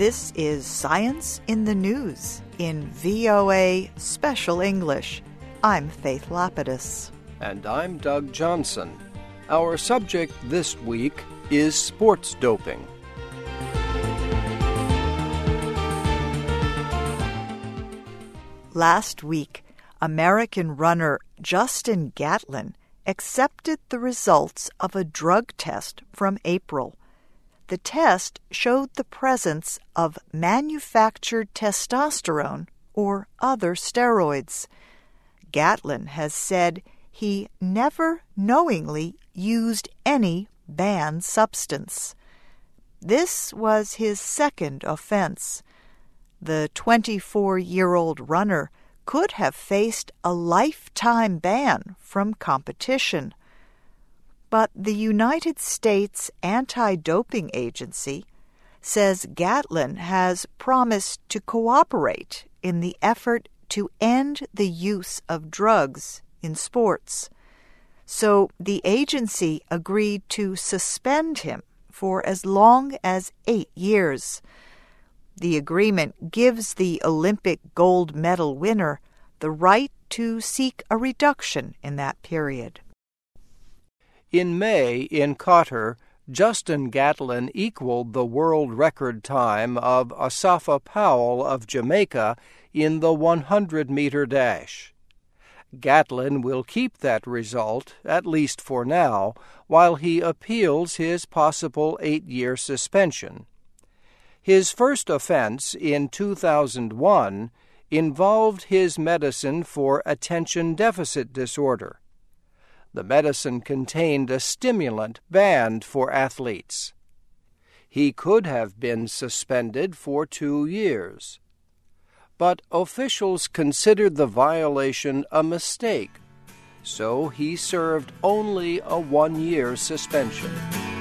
This is Science in the News in VOA Special English. I'm Faith Lapidus. And I'm Doug Johnson. Our subject this week is sports doping. Last week, American runner Justin Gatlin accepted the results of a drug test from April. The test showed the presence of manufactured testosterone or other steroids. Gatlin has said he never knowingly used any banned substance. This was his second offense. The 24-year-old runner could have faced a lifetime ban from competition. But the United States Anti-Doping Agency says Gatlin has promised to cooperate in the effort to end the use of drugs in sports. So the agency agreed to suspend him for as long as 8 years. The agreement gives the Olympic gold medal winner the right to seek a reduction in that period. In May, in Qatar, Justin Gatlin equaled the world record time of Asafa Powell of Jamaica in the 100-meter dash. Gatlin will keep that result, at least for now, while he appeals his possible 8-year suspension. His first offense in 2001 involved his medicine for attention deficit disorder. The medicine contained a stimulant banned for athletes. He could have been suspended for 2 years. But officials considered the violation a mistake, so he served only a 1-year suspension.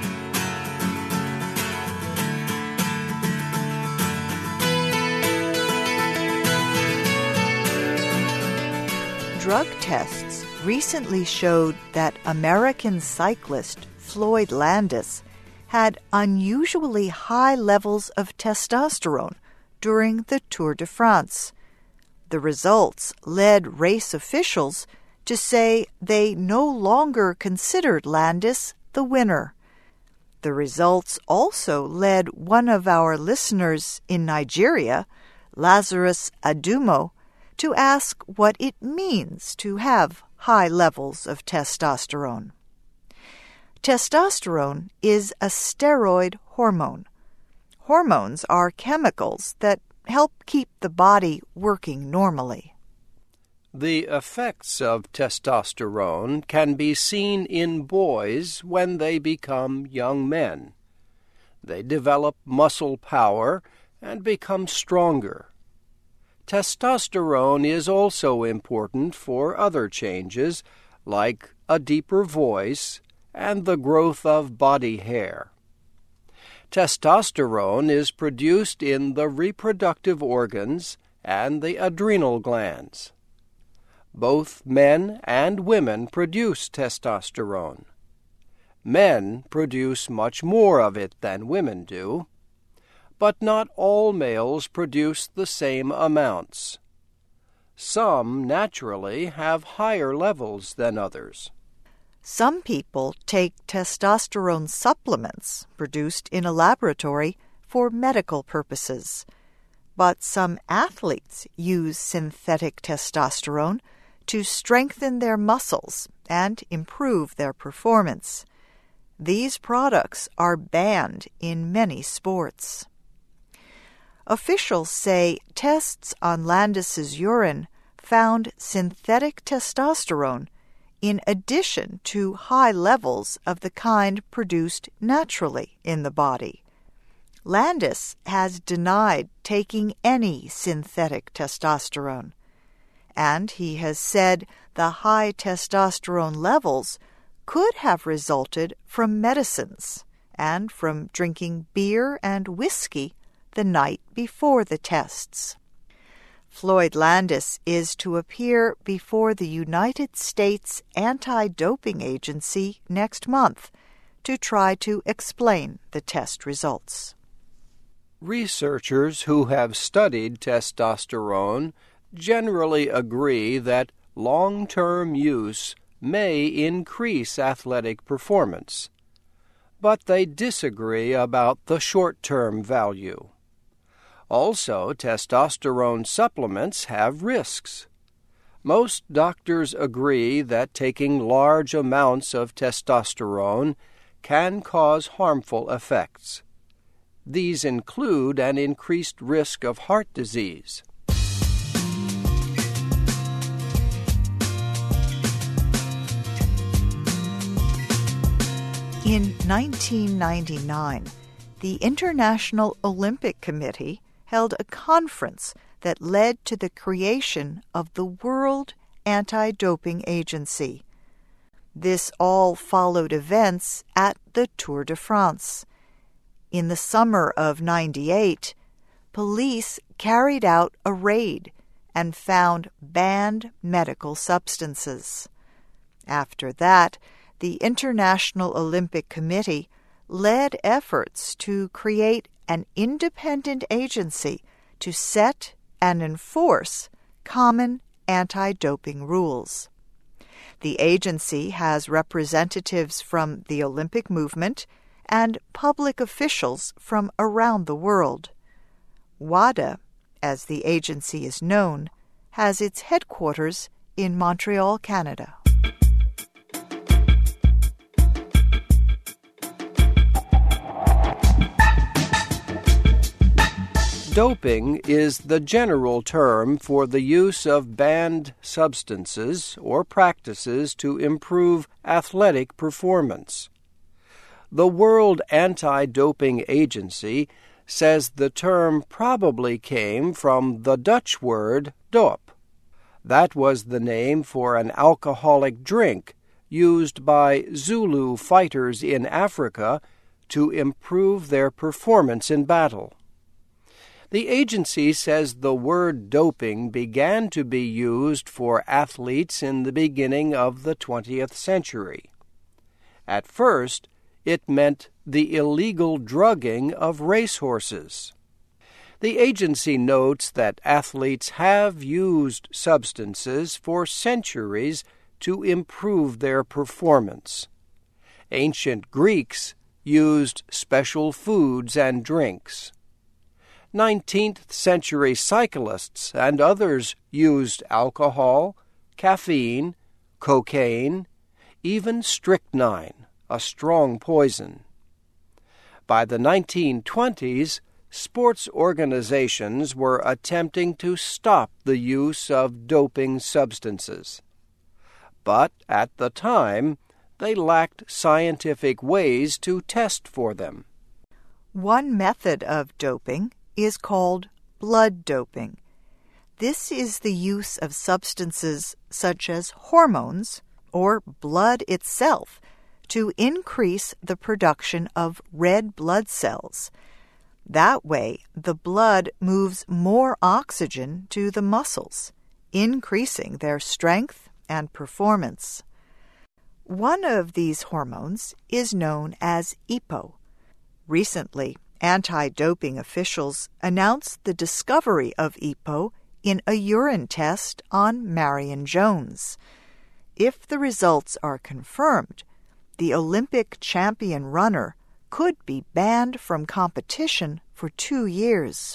Drug tests recently showed that American cyclist Floyd Landis had unusually high levels of testosterone during the Tour de France. The results led race officials to say they no longer considered Landis the winner. The results also led one of our listeners in Nigeria, Lazarus Adumo, to ask what it means to have high levels of testosterone. Testosterone is a steroid hormone. Hormones are chemicals that help keep the body working normally. The effects of testosterone can be seen in boys when they become young men. They develop muscle power and become stronger. Testosterone is also important for other changes, like a deeper voice and the growth of body hair. Testosterone is produced in the reproductive organs and the adrenal glands. Both men and women produce testosterone. Men produce much more of it than women do. But not all males produce the same amounts. Some naturally have higher levels than others. Some people take testosterone supplements produced in a laboratory for medical purposes. But some athletes use synthetic testosterone to strengthen their muscles and improve their performance. These products are banned in many sports. Officials say tests on Landis's urine found synthetic testosterone in addition to high levels of the kind produced naturally in the body. Landis has denied taking any synthetic testosterone, and he has said the high testosterone levels could have resulted from medicines and from drinking beer and whiskey the night before the tests. Floyd Landis is to appear before the United States Anti-Doping Agency next month to try to explain the test results. Researchers who have studied testosterone generally agree that long-term use may increase athletic performance, but they disagree about the short-term value. Also, testosterone supplements have risks. Most doctors agree that taking large amounts of testosterone can cause harmful effects. These include an increased risk of heart disease. In 1999, the International Olympic Committee held a conference that led to the creation of the World Anti-Doping Agency. This all followed events at the Tour de France. In the summer of '98, police carried out a raid and found banned medical substances. After that, the International Olympic Committee led efforts to create an independent agency to set and enforce common anti-doping rules. The agency has representatives from the Olympic movement and public officials from around the world. WADA, as the agency is known, has its headquarters in Montreal, Canada. Doping is the general term for the use of banned substances or practices to improve athletic performance. The World Anti-Doping Agency says the term probably came from the Dutch word dop. That was the name for an alcoholic drink used by Zulu fighters in Africa to improve their performance in battle. The agency says the word doping began to be used for athletes in the beginning of the 20th century. At first, it meant the illegal drugging of racehorses. The agency notes that athletes have used substances for centuries to improve their performance. Ancient Greeks used special foods and drinks. 19th century cyclists and others used alcohol, caffeine, cocaine, even strychnine, a strong poison. By the 1920s, sports organizations were attempting to stop the use of doping substances. But at the time, they lacked scientific ways to test for them. One method of doping is called blood doping. This is the use of substances such as hormones or blood itself to increase the production of red blood cells. That way, the blood moves more oxygen to the muscles, increasing their strength and performance. One of these hormones is known as EPO. Recently, anti-doping officials announced the discovery of EPO in a urine test on Marion Jones. If the results are confirmed, the Olympic champion runner could be banned from competition for 2 years.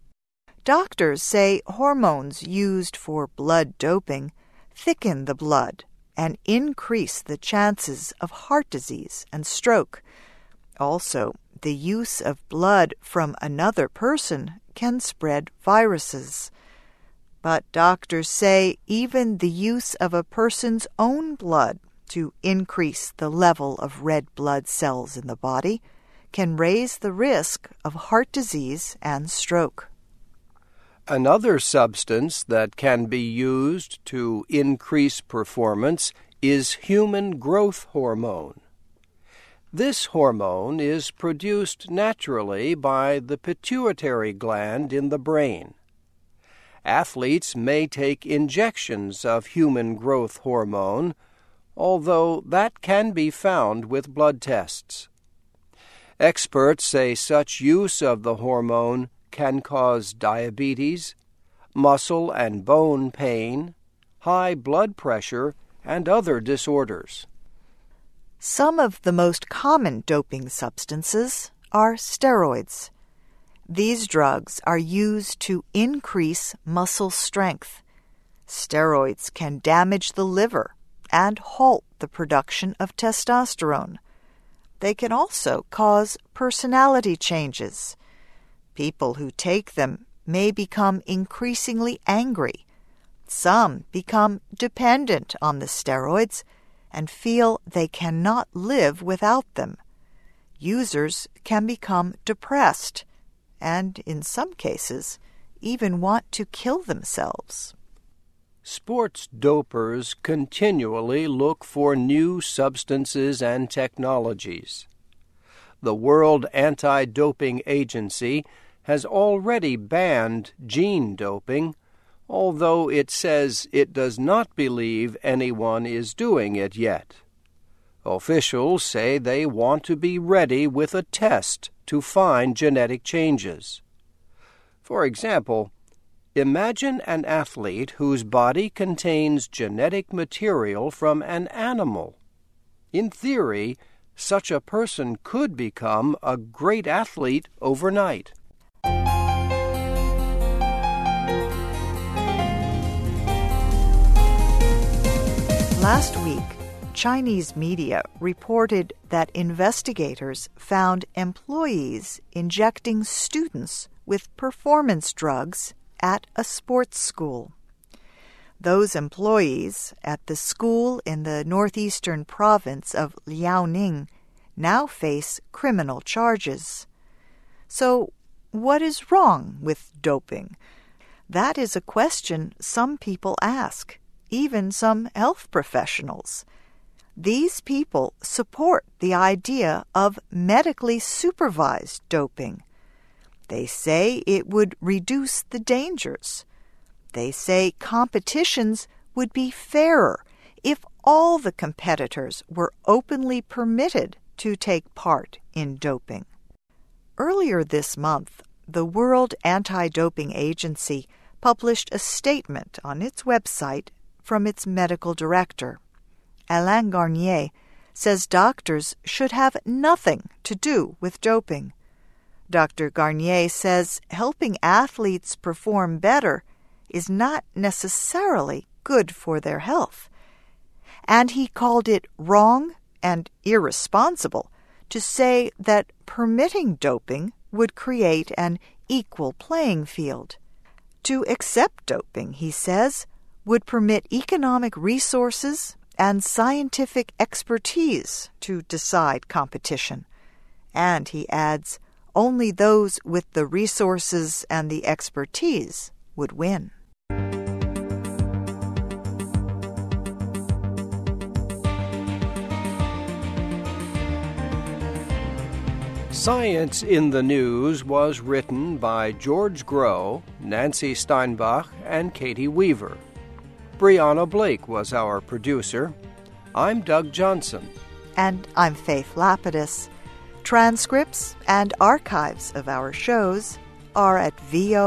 Doctors say hormones used for blood doping thicken the blood and increase the chances of heart disease and stroke. Also, the use of blood from another person can spread viruses. But doctors say even the use of a person's own blood to increase the level of red blood cells in the body can raise the risk of heart disease and stroke. Another substance that can be used to increase performance is human growth hormone. This hormone is produced naturally by the pituitary gland in the brain. Athletes may take injections of human growth hormone, although that can be found with blood tests. Experts say such use of the hormone can cause diabetes, muscle and bone pain, high blood pressure, and other disorders. Some of the most common doping substances are steroids. These drugs are used to increase muscle strength. Steroids can damage the liver and halt the production of testosterone. They can also cause personality changes. People who take them may become increasingly angry. Some become dependent on the steroids and feel they cannot live without them. Users can become depressed and, in some cases, even want to kill themselves. Sports dopers continually look for new substances and technologies. The World Anti-Doping Agency has already banned gene doping, although it says it does not believe anyone is doing it yet. Officials say they want to be ready with a test to find genetic changes. For example, imagine an athlete whose body contains genetic material from an animal. In theory, such a person could become a great athlete overnight. Last week, Chinese media reported that investigators found employees injecting students with performance drugs at a sports school. Those employees at the school in the northeastern province of Liaoning now face criminal charges. So, what is wrong with doping? That is a question some people ask, even some health professionals. These people support the idea of medically supervised doping. They say it would reduce the dangers. They say competitions would be fairer if all the competitors were openly permitted to take part in doping. Earlier this month, the World Anti-Doping Agency published a statement on its website from its medical director. Alain Garnier says doctors should have nothing to do with doping. Dr. Garnier says helping athletes perform better is not necessarily good for their health. And he called it wrong and irresponsible to say that permitting doping would create an equal playing field. To accept doping, he says, would permit economic resources and scientific expertise to decide competition. And, he adds, only those with the resources and the expertise would win. Science in the News was written by George Groh, Nancy Steinbach, and Katie Weaver. Brianna Blake was our producer. I'm Doug Johnson. And I'm Faith Lapidus. Transcripts and archives of our shows are at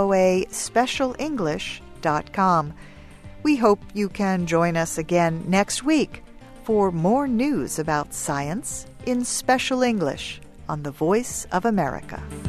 voaspecialenglish.com. We hope you can join us again next week for more news about science in Special English on the Voice of America.